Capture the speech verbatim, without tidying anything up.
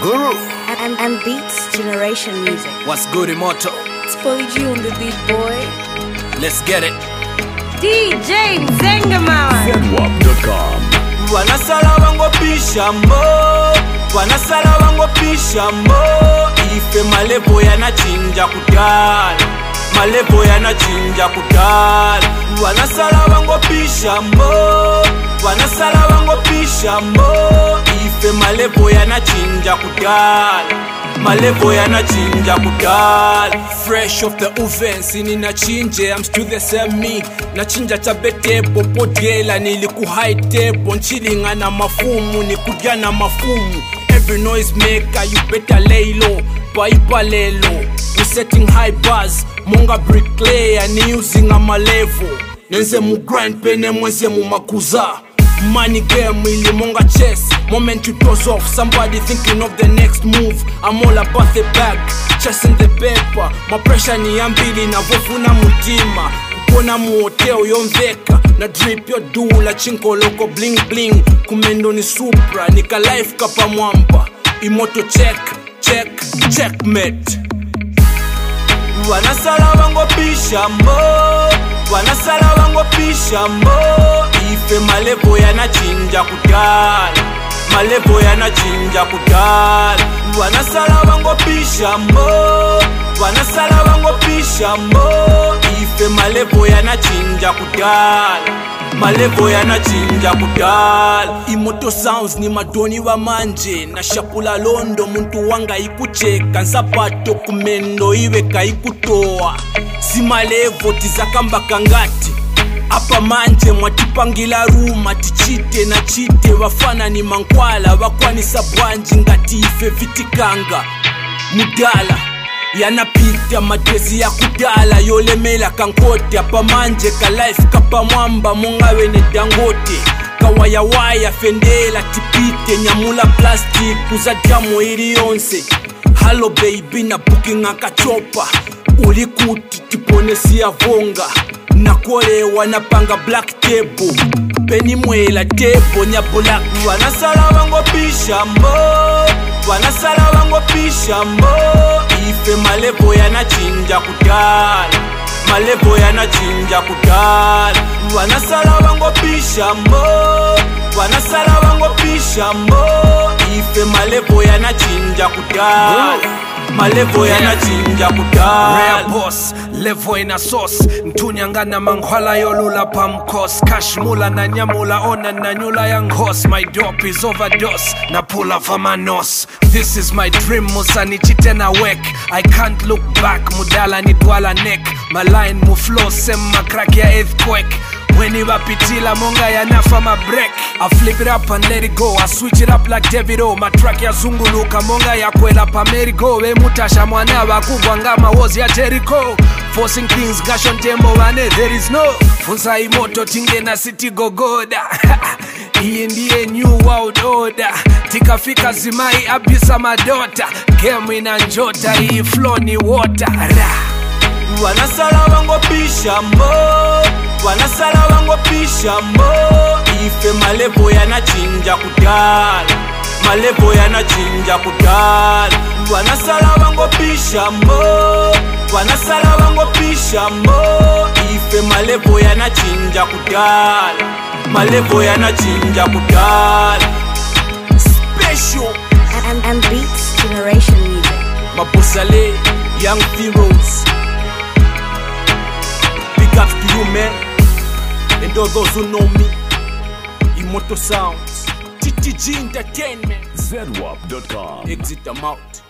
Guru. And, and Beats Generation Music. What's good, Immortal? It's Polly G on the beat, boy. Let's get it. D J Zengaman. Zedwap dot com. Wanasala wango pisha mo, wanasala wango pisha mo. Ife malevo yanachinja kudala, malevo yanachinja kudala. Wanasala wango pisha mo, wanasala wango pisha mo. Ife malevo yanachinja kudala, malevo yanachinja kudala. Fresh off the oven, sini nachinje, I'm still the same me. Nachinja tabete popo diela, niliku high table, nchilinga na mafumu, nikudia na mafumu. Every noise maker, you better lay low, paipa lelo. We setting high bars, monga bricklayer, ni using a malevo. Nenze mu grind pene mwenze mu makuza. Money game ili monga chess. Moment to toss off, somebody thinking of the next move. I'm all about the bag, chasing the paper. My pressure ni ambili na vofuna mutima. Kukona muoteo yomveka, na drip yo dula chinko loko bling bling. Kumendo ni supra, nika life kapa mwamba. Imoto check, check, checkmate. Wanasala wango pisha mo, wanasala wango pisha mo. Ife malevo yanachinja kudala, malevo yanachinja kudala. Wanasala wango pisha mo, wanasala wango pisha mo. Ife malevo yanachinja kudala, malevo yanachinja kudala. Imoto sounds ni madoni wa manje, na shapula londo muntu wanga ikucheka. Nsapato kumendo iwe kaikutoa, si malevo tizakamba kangati. Apa manje mwatipangila ruma, tichite na chite. Wafana ni mankwala, wakwani sabwanji ngati ife vitikanga. Mudala yanapita madrezi ya kudala, yolemela kankote. Apa manje ka life kapa mwamba, mungawe ne dangote. Kawaya waya fendela tipite, nyamula plastic kuza jamu ili yonse. Hello baby na booking akachopa, ulikuti tipone siya vonga. Nakole wanapanga black table, peni mwela table nya black. Wanasala wango pisha mo, wanasala wango pisha mo. Ife malevo yanachinja kudala, malevo yanachinja kudala. Wanasala wango pisha mo, wanasala wango pisha mo. Ife malevo yanachinja kudala, malevo yanachinja kudala. Rare boss, levo ina sauce. Ntunyangana manghwala yolula pamkos. Cash mula na nyamula ona na nyula yang horse. My dope is overdose, na pull off my nose. This is my dream, musani chite na wek. I can't look back, mudala ni dwala neck. My line mu flow, sem crack ya earthquake. When you wapitila monga ya nafa ma break. I flip it up and let it go, I switch it up like Davido. My track ya zunguluka monga ya kwela pa merry-go. We mutasha mwana wa kubwanga mawozi ya Jericho. Forcing things gashon tembo wane there is no. Funsa imoto tinge na city gogoda. Hii ndiye new world order. Tikafika zimai abisa madota. Game ina njota, hii flow ni water. Wanasala wango pisha mo, wanasala wango pisha mo. Ife malevo yanachinja kudala, malevo yanachinja kudala. Wanasala wango pisha mo, wanasala wango pisha mo. Ife malevo yanachinja kudala, malevo yanachinja kudala. Special And, and Beats Generation Music. Mabosale, young heroes. Big ups to you, man, and all those who know me. Immortal Sounds, T T G Entertainment. Zedwap dot com. Exit them out.